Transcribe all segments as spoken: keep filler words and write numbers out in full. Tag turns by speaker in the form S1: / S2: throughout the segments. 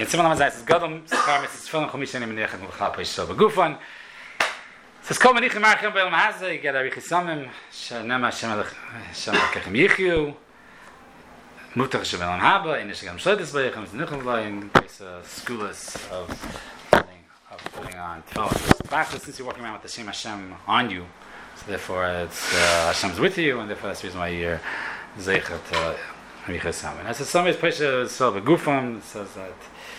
S1: mitzvah namazai says Gadol Schar Mitzvah Tefillin Chumisha Nim Nechad Mulcha Poisho Begufan. Says Kol Manichim Marchim Be'Olam Hazeh you get a Richisamim Shanema Hashem Hashem Lekechem Yichyu Mutach Shevelan Haba in Nishagam Shledes Leichem Znichel Lai in case of schoolless of putting of putting on tefillin. Practice since you're walking around with the Shem Hashem on you, so therefore it's uh, Hashem's with you, and therefore that's the reason why you're Zeichet Richisamim. As some ways Poisho Sol Begufan says that.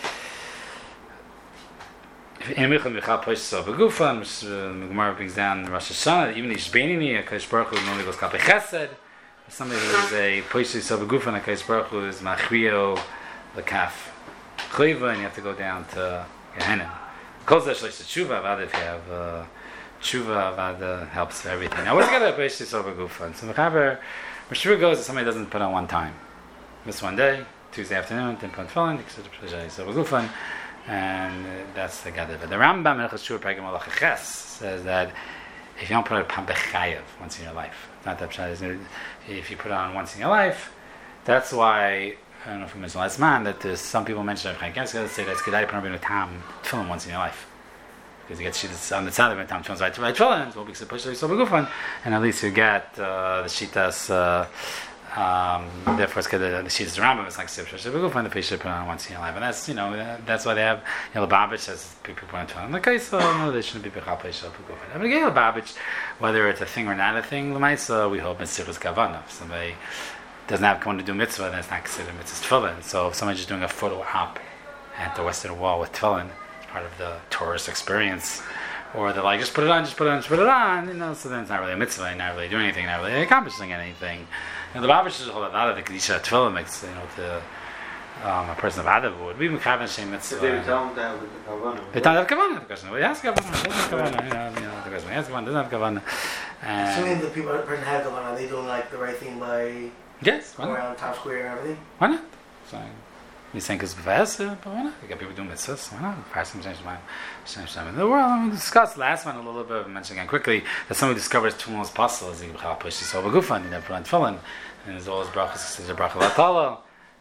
S1: In Michal Michal Poisho Begufan, which the Gemara brings down Rosh Hashanah, even the Yishbeinini, HaKadosh Baruch Hu normally goes Kapei Chesed. Somebody who is a Poisho Begufan, HaKadosh Baruch Hu is Machrio L'Kaf Chayva, and you have to go down to Gehenna. Kol Zeh Shleish Tshuva, Avad if you have uh, Tshuva, Avad helps for everything. Now, what's together Poisho Begufan? So Mechaber, Meshur goes that somebody doesn't put on one time. Miss one day, Tuesday afternoon, didn't put on tefillin, Poisho Begufan. And uh, that's the gather. But the Rambam in Cheshur Pegam Malacha Ches says that if you don't put it on Bechayev once in your life, not that pshat. If you put it on once in your life, that's why I don't know if we mentioned last man that there's some people mention Chaim Kemsker say that it's kedai to put on tam tefillin once in your life because you get shittas on the side of it tam tefillin right to right tefillin, so because push so begufan, and at least you get uh, the shittas. Uh, Um, therefore, it's good that the sheets Rambam is like Sipshah. So we go find the patient put on once in your life, and that's you know that's why they have you know Lubavitch says people put on tefillin. Okay, so no, they shouldn't be bechal patient. We go find. I mean, again, Lubavitch, whether it's a thing or not a thing, l'maisa we hope it's Sichus Kavanah. If somebody doesn't have come to do mitzvah, then it's not considered mitzvah tefillin. So if somebody's just doing a photo op at the western wall with tefillin, it's part of the tourist experience. Or they're like, just put it on, just put it on, just put it on, you know, so then it's not really a mitzvah, you're not really doing anything, you're not really accomplishing anything. And the Babish is a whole lot of the Kedisha Tefillah makes, you know, the, um, a person of Adav would. We would have a shame mitzvah.
S2: They would tell them to have the Kavanah.
S1: They don't have Kavanah, the question. Well, he has Kavanah, doesn't have Kavanah, you know, you know, the question. He has Kavanah, doesn't have Kavanah.
S3: Assuming the people, the person has Kavanah, are they doing like the right thing by
S1: yes,
S3: going around Times Square and everything?
S1: Why not? So, you think it's best, but why not? You got people doing mitzvahs, why not? Passing change my in the world. We discussed last one a little bit, mentioning again quickly that somebody discovers tefillin possible as he pushes over gufan, he never put on tefillin, and there's always brachas, there's a bracha latala,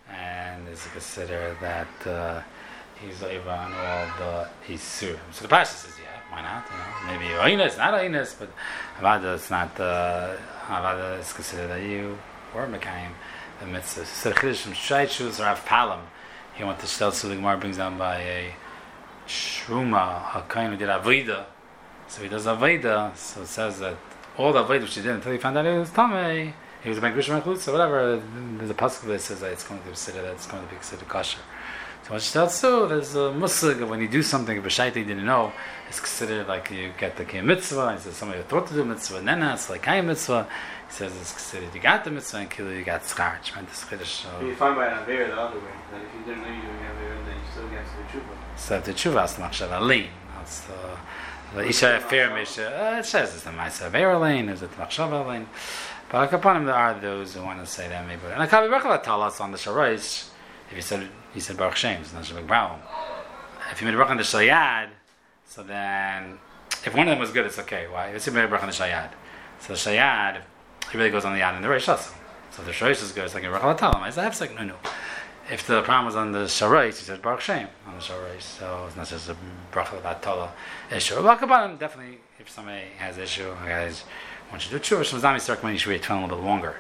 S1: and it's considered that uh, he's over on all the isur. So the pasha says, yeah, why not? You know, maybe oinus, not oinus, but avada it's not. Uh, avada is considered that you were mekayim the mitzvah. So chiddush from Shaichus or Rav Palam. He went to Shtel Tzul, the Gemara brings down by a Shruma, a kind who did Aveda. So he does Aveda, so it says that all the Aveda which he did until he found out it was Tamei, he was a Ben Grishma Chutz, or whatever, there's a pasuk that says that it's going to be considered, that it's going to be considered kosher. So when Shtel Tzul, there's a musig of when you do something, if a shaita didn't know, it's considered like you get the Kiyam Mitzvah, he says somebody who thought to do Mitzvah, Nena, it's like Kiyam Mitzvah, he says it's considered you got the Mitzvah, and Kilo you got Schar, tremendous chiddush.
S2: You find by an Avera the other way, that if you didn't know you were doing Avera, then you still get to the Tshuva.
S1: So the Tshuva is the Machshav Alin. That's the the Isha Fair Misha. It says it's the Ma'aser Avera Lane. Is it the Machshav Alin? But upon him there are those who want to say that maybe. And I can't be Baruch Talas on the Sharish. If you said he said Baruch Shem, it's not a big problem. If you made a Baruch on the Shayad, so then if one of them was good, it's okay. Why? If you made a Baruch on the Shayad, so the Shayad it really goes on the Yad and the Reish also. So if the Sharish is good, it's like a Baruch Talam. I said, like no, no. If the problem was on the Sharish, he said Baruch Shem on the Sharish. So it's not just a Baruch about Tala issue. Baruch about him definitely. If somebody has issue, guys want you to do tshuva. Shemazami is recommending you should wait a little bit longer.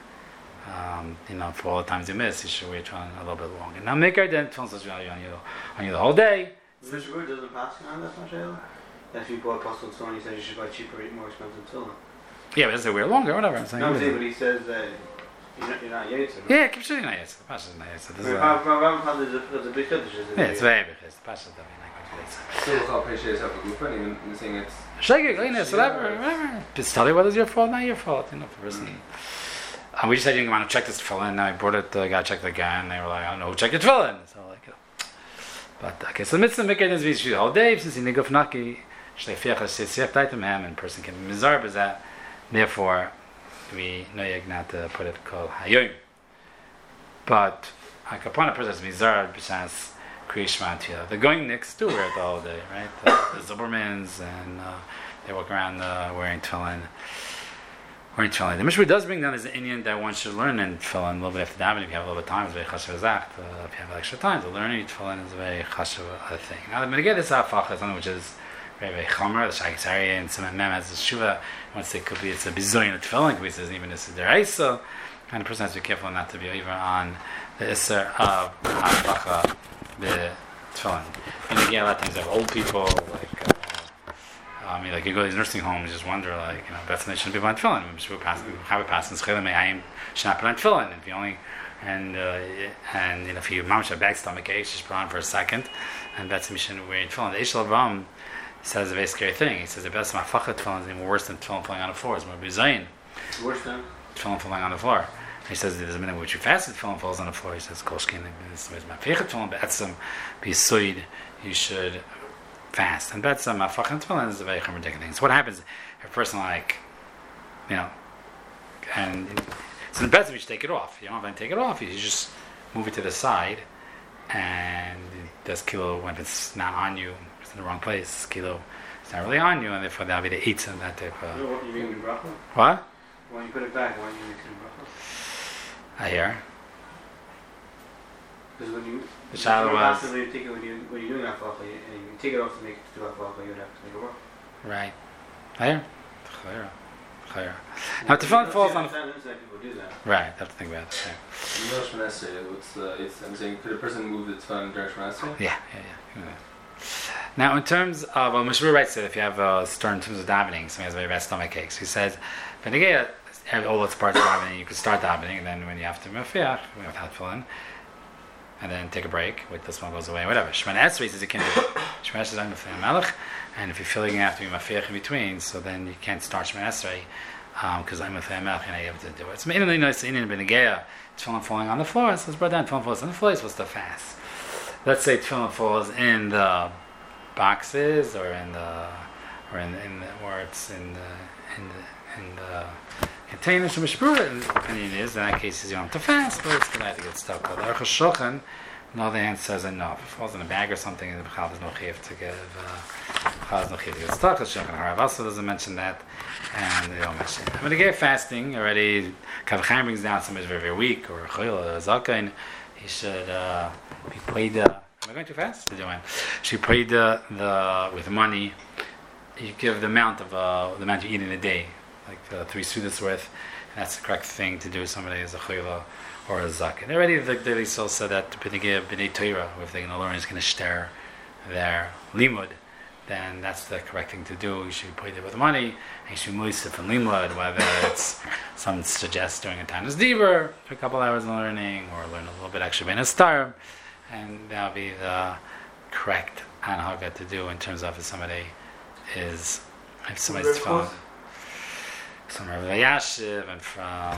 S1: Um, you know, for all the times you miss, you should wait a little bit longer. Now, make our den tefillin says on you on you the whole day.
S2: The Mishnah doesn't pass on that much, that if you bought Apostle Tefillin, he says you should buy cheaper, more expensive Tefillin.
S1: Yeah, but it doesn't say we're longer, whatever. I'm saying.
S2: No, but he says that you're not, you're not Yetzer.
S1: Yeah, keep shooting not Yetzer. The Pasha is not Yetzer.
S2: There's a big chiddush.
S1: Yeah, it's very big. The Pasha is definitely not Yetzer.
S4: So it's all precious of a group, even saying it's
S1: Shaggy, cleanness, whatever, whatever. Just tell you whether it's your fault, not your fault. You know, for person. Mm. And we just said you didn't want to check this tefillin. Now I brought it. I uh, got to check it again. And they were like, I don't know who checked your tefillin. So like, you know. But okay, so the mitzvah mikdash is v'yishu the whole day. Since he niguf naki, shleifiach shesiach taitem ham, and person can be mizarb is that. Therefore, we know not to put it called hayoim. But like upon a person has mizarb b'shas kriyishma tefillah. They're going next to wear it the whole day, right? The, the Zubermans and uh, they walk around uh, wearing tefillin. wearing tefillin. The Mishnah does bring down this Indian that one should learn in tefillin a little bit after davening. If you have a little bit of time, it's very chashuv zacht. Uh, if you have extra time to learn tefillin, is a very chashuv uh, thing. Now, I'm going to get this halacha, something which is very, very chomer. The Shai Ksari and some Mem has a shuva. Once it could be, it's a bizoyin of tefillin. It could be, it's even this is deraisa. And the person has to be careful not to be over on the isser of halacha, the tefillin. And again, a lot of times, have old people like. Uh, I mean, like you go to these nursing homes, you just wonder, like, you know, that's they shouldn't be on tefillin. We have a passing schilem me'ayim should not put on tefillin. If you only, and uh, and you know, if you mamish a bad stomach ache, just put on for a second, and that's the mission wearing tefillin. The Eish Avraham says a very scary thing. He says the best mafachet tefillin is even worse than tefillin falling on the floor. It's more bizayin.
S2: Worse than
S1: tefillin falling on the floor. He says there's a minute in which you fasted, tefillin falls on the floor. He says kolshkin is mafachet tefillin, but etzem be suid. You should fast, and that's um, mafachet tefillin is a very ridiculous thing. So what happens if a person, like, you know, and so the best if you should take it off. You don't have to take it off. You just move it to the side, and it does kilo when it's not on you. It's in the wrong place. Kilo, it's not really on you, and therefore that'll be the eats and that type of.
S2: You know what you mean in bracha?
S1: What?
S2: When you put it back, why do you mix it in bracha?
S1: I hear.
S2: Because when you
S1: The shadow was
S2: when you take it when you when you're doing halacha, and you take it off to make it to halacha, you would have to make it work.
S1: right. I hear. Chayra. Chayra. Now tefillin falls on.
S2: People do that.
S1: Right. I have to think about it. Yeah.
S4: You know Shemon Esrei, what's uh, it's, I'm saying, could a person move the tefillin during Shemon Esrei?
S1: Yeah, yeah, yeah. yeah. Now, in terms of, well, Mishmur writes that if you have a start in terms of davening, somebody has very bad stomach aches. He says, when you get all its parts of davening, you can start davening, and then when you have to mefiach, we have to fill in, and then take a break, wait till the smell goes away, whatever. Shemon Esrei says you can do it. Shemon Esrei is on Mefei Melech, and if you're feeling you have to be mefiach in between, so then you can't start Shemon Esrei, because I'm Mefei Melech, and you have to do it. So, even though you know it's in Benegeya, tefillin falling on the floor, so it's brought down, tefillin falls on the floor, you're supposed to fast. Let's say tefillin falls in the boxes, or in the, or in, in the, or it's in the, in the, in the container. So Mishpura opinion is, in that case, you don't have to fast, but it's good to get stuck. But the Aruch HaShulchan, on the other hand, says enough. If it falls in a bag or something, the Bechal is no chiyuv to give, uh, Bechal is no chiyuv to get stuck. The Shulchan Harav also doesn't mention that, and they don't mention it. When you get fasting, already, Kavachayim brings down somebody's very, very weak, or a chayil, or a zakain, he should uh, be played. Uh, Am I going too fast? She paid the, the with money. You give the amount of uh, the amount you eat in a day, like uh, three sudas worth. And that's the correct thing to do. Somebody is a chayla or a zak. And already the Daily Soul said that to give b'nei Torah, if they're going to learn, is going to share their limud. Then that's the correct thing to do. You should pay it with money. And you should moisif and limud, whether it's some suggests during a time as diver for a couple hours learning, or learn a little bit extra ben star. And that'll be the correct anhaga to do in terms of if somebody is, if somebody's from some Rabbi Yashiv and from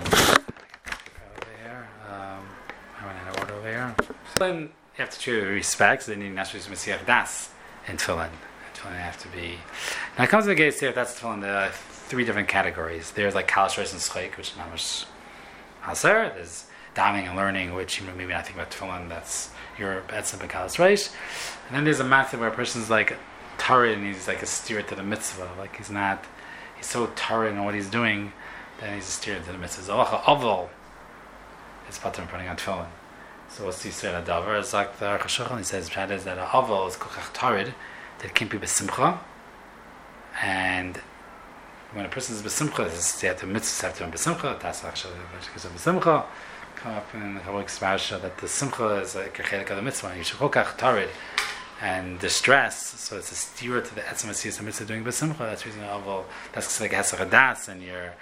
S1: over here, um, I went in order over here. So then you have to treat with respect. So they need naturally some Mesiach Das in tefillin. Tefillin have to be. Now it comes to the case here. That's tefillin. There are three different categories. There's like Kal Shreis and Schleik, which is not much haser. There's davening and learning, which maybe not think about tefillin. That's your etzem b'kalas reish, and then there's a method where a person's like tarid and he's like a steer to the mitzvah, like he's not, he's so tarid in what he's doing, then he's a steer to the mitzvah. Zolacha aval is pattern putting on tefillin. So what's the say adavar? It's like the Aruch HaShulchan. He says Pshat is that a aval is kochach tarid that it can't be b'simcha, and when a person is b'simcha, they have to mitzvahs have to be b'simcha. That's actually because of b'simcha. Come up in the Chavok Smarsha that the simcha is like a chelik of the mitzvah. You should kokach tarid and distress, so it's a steer to the etzem asiyas the mitzvah doing b'simcha. That's reason aval. That's like hesach hadas, and you're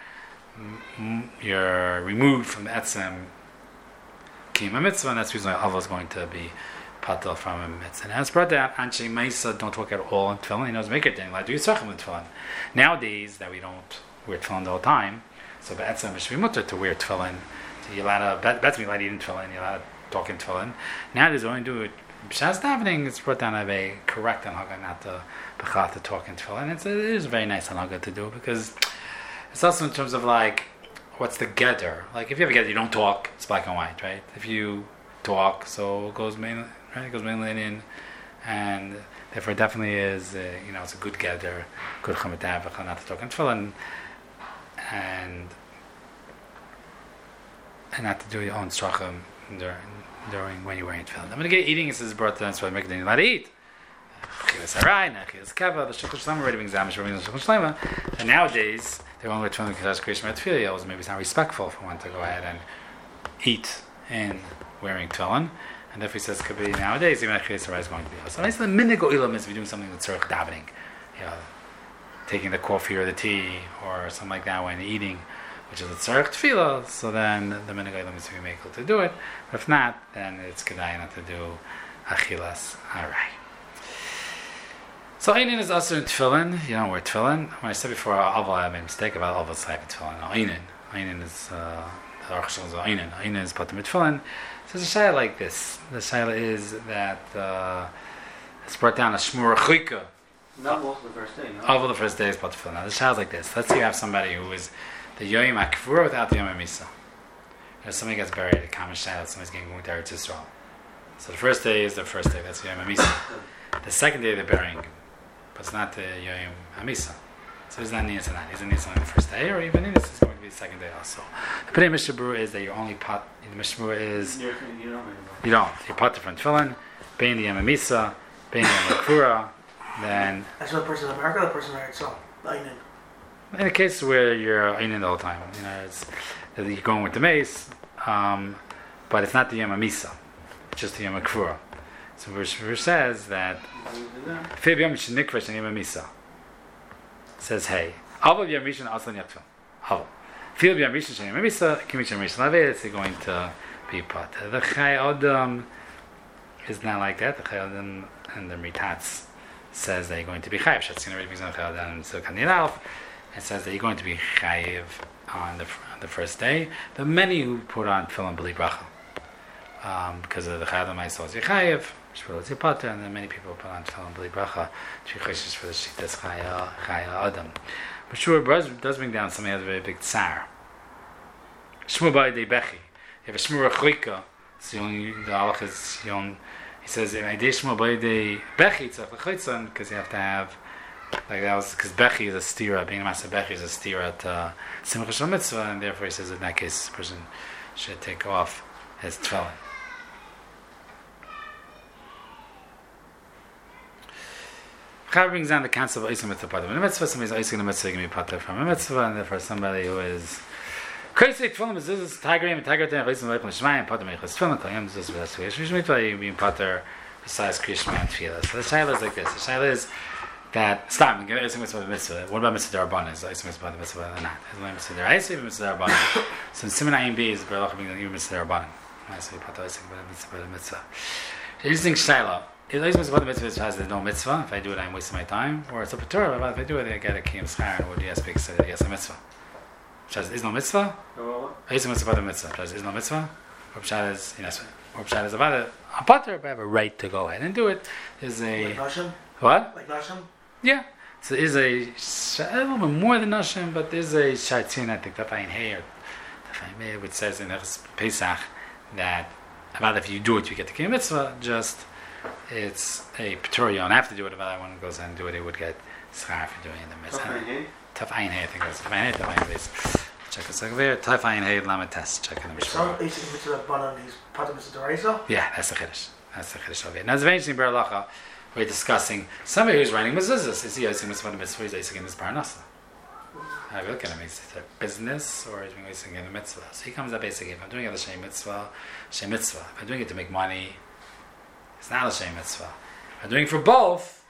S1: you're removed from the etzem kiyum mitzvah, and that's reason why aval is going to be patel from a mitzvah. And it's brought down anshe ma'isa don't talk at all in tefillin. He knows make it thing like do yitzchak with tefillin. Nowadays that we don't wear tefillin the whole time, so the etzem it should be mutter to wear tefillin. You're allowed to, bet, bet me allowed to eat in tefillin, you're allowed to talk in tefillin. Now there's only do it, b'shas davening, it's brought down a very correct anhaga, not to b'chat to talk in tefillin. It's, it is a very nice anhaga to do, because it's also in terms of like, what's the gather? Like if you have a gather, you don't talk, it's black and white, right? If you talk, so it goes mainly, right? It goes mainly in, and therefore it definitely is, uh, you know, it's a good gather, good chametav, not to talk in tefillin, and and not to do your own strachim during, during when you're wearing tefillin. I'm going to get eating. This is brought to that's why make it allowed to eat. Chilas harai, chilas kava. The shulchan shlema already brings down shulchan shlema. And nowadays they won't wear tefillin because creation of tefillah. Maybe it's not respectful for one to go ahead and eat in wearing tefillin. And if he says could be nowadays, even chilas harai is going to be. So I say the minhag oilam is we doing something with tzarich davening, you know, taking the coffee or the tea or something like that when eating, which is a tzarich tefillah. So then the minhag oilam is we make to do it. But if not, then it's kedai not to do achilas harai. So einin is also in tefillin. You don't wear tefillin. When I said before, aval, I made a mistake about aval type of tefillin. Einin, einin is uh, the aruch is einin. Einin is patur mit tefillin. So there's a shayla like this. The shayla is that uh, it's brought down a shmur chuyka.
S2: Not most of the first day, no?
S1: Aval the first day is patur tefillin. Now the shayla is like this. Let's say you have somebody who is the yoyim akfur without the yom hamisa. If somebody gets buried, a common shayla, somebody's getting moved to Eretz Yisrael. So the first day is the first day. That's the yom hamisa. The second day they're burying him. But it's not the Yom Hamisa. So it's not Nias and that. Is it Nias on the first day, or even Nias is going to be the second day also. The Pnei Mishabur is that your only pot, the Mishabur is,
S2: You're, you don't
S1: you don't. You're potter from Tefillin, being the Yom Hamisa, being the Yom Kura, then.
S3: That's what the person in America, the person right so. Einin.
S1: In a case where you're Einin the whole time, you know, it's, you're going with the mace, um, but it's not the Yom Hamisa, it's just the Yom Kura. So verse, verse says that says hey Aval Yom Rishon Aslan Yakfil Aval Fil Yom Rishon Shani Yom Hamisa Kimishon Rishon Laveh it's going to be put. The Chai Adam is not like that. The Chai Adam and the Mitats says that you're going to be Chayiv. Shatzin already brings on Chai Adam so Kanil Alf. It says that you're going to be Chayiv on the on the first day. There are many who put on Tefillin B'li Bracha um, because of the Chai Adam Ma'aseh Chayiv. And then many people put on Tefillin B'li Bracha to be chayshish for the Shitas Chaya Chaya Adam. But sure, does bring down something that's a very big tsar. Shmur B'Yedei Bechi. You have a Shmur Achuyka. It's the only the halach is you know, he says in Idei Shmur B'Yedei Bechi it's like Lechotzon because you have to have like that was because Bechi is a stira. Being a master Bechi is a stira to Simcha Shel Mitzvah, and therefore he says in that case the person should take off his Tefillin. Chav brings down the concept of Oisem Mitzvah Pater. When a mitzvah, somebody's Oisem the mitzvah, can be Pater from a mitzvah, and therefore somebody who is crazy, Tefillin, Mezuzah, Tigrim, Tigrim, Oisem Leipim, Shemaim, Pater, Meichas, Tefillin, Koyim, Mezuzah, V'das, V'yesh, Mitzvah, you being Pater besides Kriyishma and Tefillah. So the shayla is like this. The shayla is that, stop, get Oisem Mitzvah Mitzvah. What about Mitzvah D'Arbanan? Is Oisem Mitzvah Mitzvah or not? Is it Mitzvah D'Araisa, even Mitzvah D'Arbanan? So in Siman Ayin B is Berlach being even Mitzvah D'Arbanan. I say Pater Oisem Mitzvah Mitzvah. Interesting shayla. If Oisem Mitzvah Mitzvah has no mitzvah, if I do it, I'm wasting my time. Or it's a patur, but if I do it, I get a kiyum schar, and what yes, because say yes, a mitzvah. Pshat is no mitzvah. Oisem Mitzvah Mitzvah. Pshat is no mitzvah. Or Pshat is yes. Or Pshat is about it. A patur, but I have a right to go ahead and do it. Is a
S3: Like Nashim?
S1: what?
S3: Like Nashim?
S1: Yeah. So there is a, a little bit more than Nashim, but there's a shatzin, I think, Tafayin Hey, or Tafayin Hey, which says in Pesach that about if you do it, you get the kiyum mitzvah. Just it's a patur. You don't have to do it. If anyone goes and do it, he would get schar for doing the mitzvah. Taf Ayin Hey, I think it was Taf Ayin Hey. Taf Ayin Hey. Check it out there. Taf Ayin Hey Lamed Tes. Check in the
S3: Some
S1: Mishpah.
S3: Oisem Mitzvah D'Arbanan, he's Pater Mitzvah D'Araisa?
S1: Yeah, that's the chiddush. That's the chiddush of it. Now it's very interesting. Berlacha, we're discussing somebody who's running mezuzahs. Is he using mitzvah mitzvah? He's using his parnasa. I look at him. Is it a business or is he using in a mitzvah? So he comes up basically. If I'm doing it as a shem mitzvah, shem mitzvah. If I'm doing it to make money, it's not a shem mitzvah. If I'm doing it for both,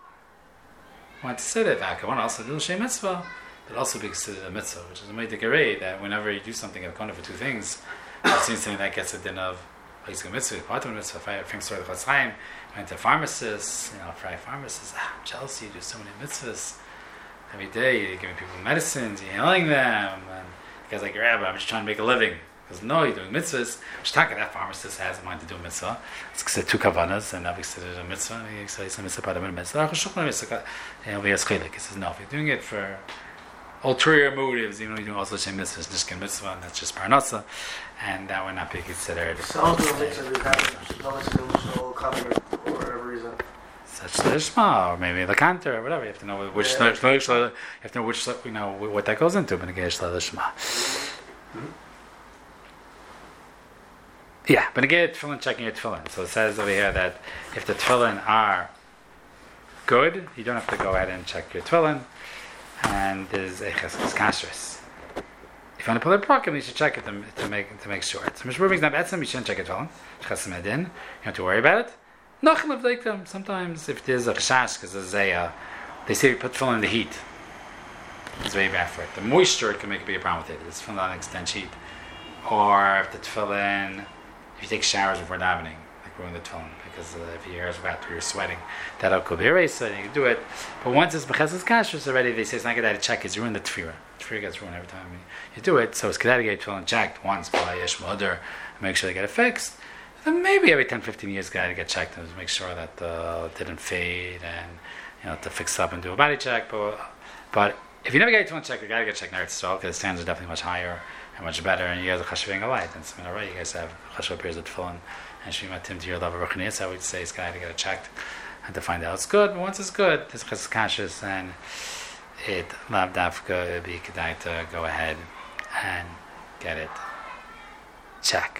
S1: I want to say that I want to also do a shem mitzvah, but also be considered a mitzvah, which is a meidik that whenever you do something of for two things, it seems to me that gets a din of a mitzvah, part of a mitzvah. If I think story of the Chatzayim, went to pharmacists, you know, fry pharmacists. Ah, I'm jealous. You do so many mitzvahs every day. You're giving people medicines, you're healing them, and the guy's like, Rabbi, I'm just trying to make a living. Because no, you're doing mitzvahs. Shtaka, that pharmacist has a mind to do a mitzvah. It's because two kavanas, and obviously there's a mitzvah. He says a mitzvah, part of a mitzvah. And he has chilek. He says, no, if you're doing it for ulterior motives, even though you're doing also shem mitzvahs, nishkin mitzvah, and that's just parnasa, and that would not be considered.
S3: Some do a mitzvah, they have no institutional comment for whatever reason.
S1: Such the Shema, or maybe the Kantor, or whatever. You have to know which, yeah. you have to know which, you know what that goes into. But again, the Shema. Yeah, but again, tefillin, checking your tefillin. So it says over here that if the tefillin are good, you don't have to go ahead and check your tefillin, and there's a cheskes kashrus. If you want to put a prokem, you should check it to, to make to make sure. So Mishmur brings down betzim, you shouldn't check your tefillin. Chesem edin, you don't have to worry about it. Nachem of them. Sometimes if there's a chash, because there's a, uh, they say you put tefillin in the heat. It's very bad for it. The moisture can make it be a problem with it. It's from an extent heat. Or if the tefillin, if you take showers before davening, like ruin the tefillin, because uh, if your hair is wet or you're sweating, that'll could be erased, so you can do it. But once it's b'chesed kashrus already, they say it's not good to check. It's ruin the tefirah. Tefirah gets ruined every time you do it. So it's good to get tefillin checked once by Yesh Mudder, make sure they get it fixed. Then maybe every ten, fifteen years, got to get checked and make sure that uh, it didn't fade, and you know to fix up and do a body check. But but if you never get tefillin checked, you got to get checked now. Because the standards are definitely much higher and much better, and you guys are chashuving a light. And something already, you guys have chashuv periods of tefillin, and shema tim to your love of ruchnius. I would say it's got to get it checked and to find out it's good. But once it's good, it's chesed kashrus, and it lav dafka it'd be kedai to go ahead and get it checked.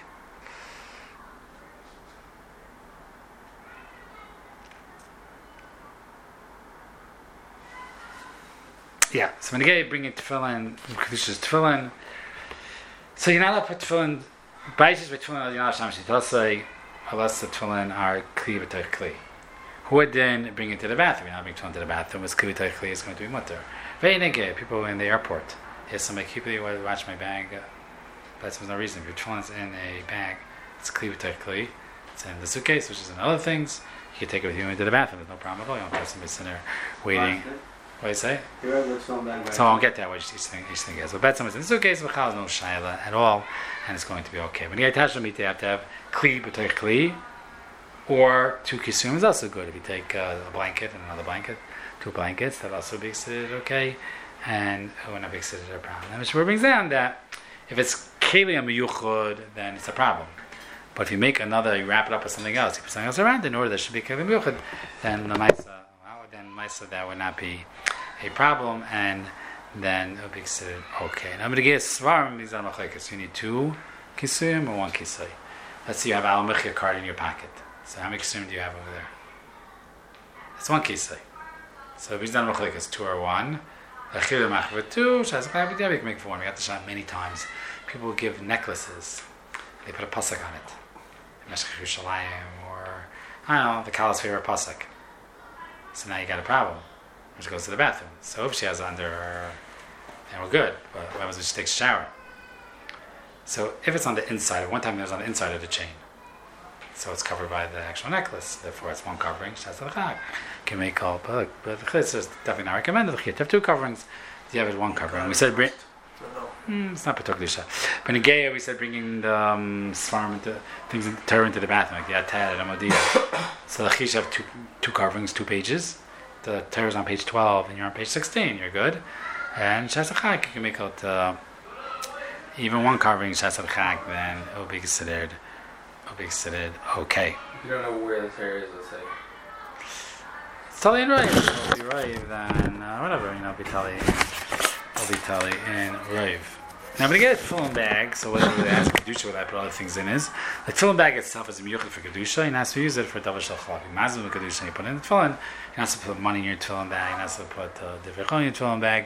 S1: Yeah, so when you get bringing tefillin, kedusha's tefillin. So you're not allowed to put tefillin. Baishis with tefillin, you're not allowed to say unless the tefillin are kli b'toich kli. Who would then bring it to the bathroom? You're not bringing tefillin to the bathroom. It's kli b'toich kli. It's going to be mutter. Very nigga. People in the airport. Yes, somebody keep it. Watch my bag. That's for no reason. If your tefillin's in a bag, it's kli b'toich kli. It's in the suitcase, which is in other things. You can take it with you into the bathroom. There's no problem at all. You don't have somebody sitting there waiting. What do you say? So I'll get that what each thing, each thing is. But bet someone's in the suitcase, v'chal is no shaila at all, and it's going to be okay. When you get attached to meat, you have to have kli b'toich kli, or two kisum is also good. If you take uh, a blanket and another blanket, two blankets, that also be considered okay, and it would not be considered a problem. And Mishmur brings down that if it's keli amiyuchud, then it's a problem. But if you make another, you wrap it up with something else, you put something else around, in order there should be keli amiyuchud, then the maisa, well, then maisa that would not be a problem, and then it would be considered okay. Now I'm going to get svarim. These are machlekes. You need two kisuyim or one kisui. Let's say you have al mechia card in your pocket. So how many kisuyim do you have over there? It's one kisui. So these are machlekes. Two or one. Achil machva two. Shaz machva two. You can make for one. We got this shot many times. People will give necklaces. They put a pasuk on it. Meshech Yerushalayim, or I don't know, the Kala's favorite pasuk. So now you got a problem. She goes to the bathroom. So if she has under her, then we're good. But what happens when she takes a shower? So if it's on the inside, one time it was on the inside of the chain. So it's covered by the actual necklace. Therefore it's one covering. She has the chag. Can make all, but the chitz is definitely not recommended. You have two coverings. You have it one covering. We said bring. Mm, it's not particularly. But in Geya, we said bringing the um, svarm into things, turn into the bathroom, like the atad and amadiyah. So the chish have two two coverings, two pages. The Torah is on page twelve, and you're on page sixteen. You're good. And Shas Chag, you can make out uh, even one covering Shas Chag, then it will be considered. It will be considered okay.
S4: If you don't know where the Torah is, let's say.
S1: It's totally in right. It'll be right. Then uh, whatever, you know, be totally. It'll be totally in rave. Now I'm going to get a tefillin bag, so what they ask Kedusha, what I put other things in is, the tefillin bag itself is a miyuchad for Kedusha, and has to use it for Davar Shal Chalak. Mazim Kedusha, you put in the tefillin, you have to put money in your tefillin bag, you have to put uh, Divrei in your tefillin bag.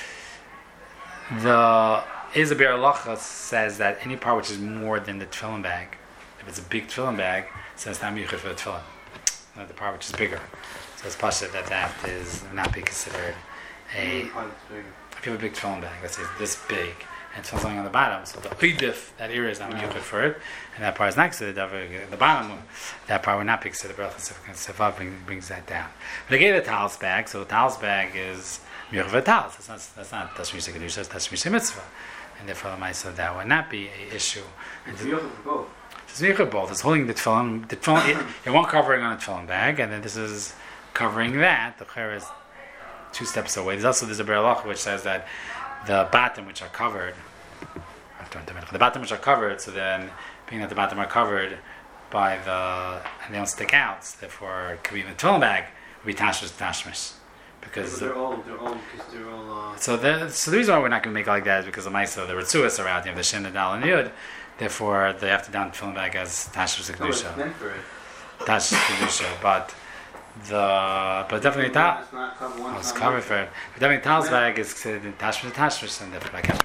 S1: The Ezer Halacha says that any part which is more than the tefillin bag, if it's a big tefillin bag, it says not miyuchad for the tefillin. Not the part which is bigger. So it's possible that that is not be considered a... If you have a big tefillin bag, let's say it's this big, and it's something on the bottom, so the oidif, that area is not miyuchad for it, and that part is not considered the bottom, that part would not be considered bracha sefah, brings, brings that down. But again, the talis bag, so the talis bag is miyuchad for talis, that's not, that's not Tashmish Kedusha, that's Tashmish Mitzvah, and therefore the Maisa that would not be an issue.
S2: It's miyuchad for both.
S1: It's miyuchad for both, it's holding the tefillin, the tefillin, you have one covering on a tefillin bag, and then this is covering that, the chair is two steps away. There's also there's a Beralach which says that the bottom which are covered, the bottom which are covered, so then being that the bottom are covered by the, and they don't stick out, so therefore it could be in the tefillin bag, would be tashmish tashmish, because
S2: they're all they're all because they're all. Uh...
S1: So the so the reason why we're not going to make it like that is because the Maisa, the Ritzuas are out. You have the Shin, the Dal, and the Yud. Therefore, they have to down tefillin bag as tashmish
S2: No, it's
S1: kedusha,
S2: meant for it.
S1: tashmish kedusha. But the but definitely that
S2: It's not covered.
S1: I
S2: One's
S1: was
S2: not
S1: covered
S2: meant
S1: for it. But definitely tal's bag is tashmish tashmish, and therefore I can't.